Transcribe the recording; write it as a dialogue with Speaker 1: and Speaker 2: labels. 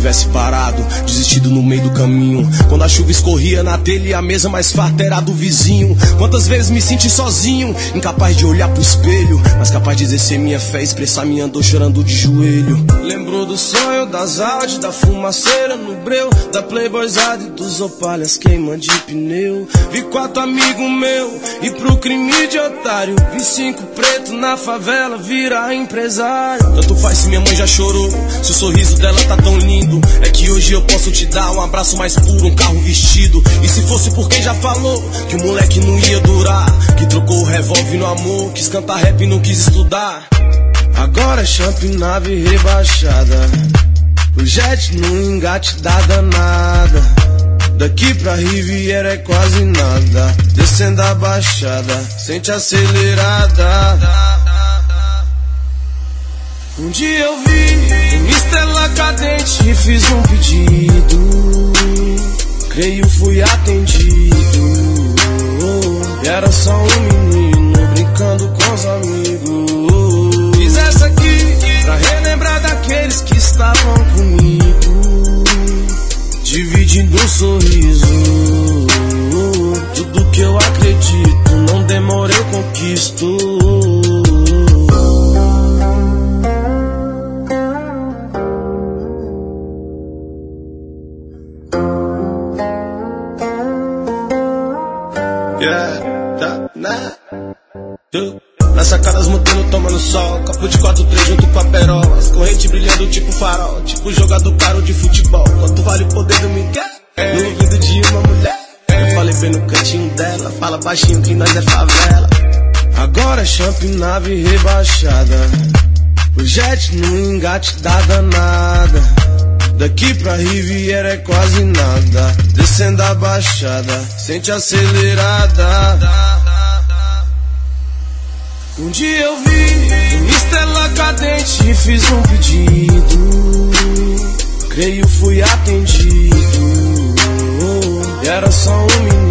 Speaker 1: tivesse parado, desistido no meio do caminho. Quando a chuva escorria na telha e a mesa mais farta era do vizinho. Quantas vezes me senti sozinho, incapaz de olhar pro espelho, mas capaz de exercer minha fé, expressar minha dor chorando de joelho. Lembro do sonho, das Audi, da fumaceira no breu, da Playboyzada e dos opalhas queima de pneu. Vi 4 amigos meu e pro crime de otário, vi 5 preto na favela virar empresário. Tanto faz se minha mãe já chorou, se o sorriso dela tá tão lindo. É que hoje eu posso te dar um abraço mais puro, um carro vestido. E se fosse por quem já falou que o moleque não ia durar, que trocou o revólver no amor, quis cantar rap e não quis estudar. Agora é champ, nave rebaixada, o jet no engate da danada. Daqui pra Riviera é quase nada, descendo a baixada, sente acelerada. Um dia eu vi uma estrela cadente e fiz um pedido, creio fui atendido. E era só um menino brincando com os amigos. Fiz essa aqui pra relembrar daqueles que estavam comigo, dividindo um sorriso. Tudo que eu acredito, não demora eu conquisto. Nas sacadas montando, tomando sol, copo de 4-3 junto com a perola, as correntes brilhando tipo farol, tipo jogador caro de futebol. Quanto vale o poder do Miguel no ouvido de uma mulher? Eu falei bem no cantinho dela, fala baixinho que nós é favela. Agora é champ, nave rebaixada, o jet no engate da danada. Daqui pra Riviera é quase nada, descendo a baixada, sente acelerada. Um dia eu vi uma estrela cadente e fiz um pedido, creio fui atendido. E era só um menino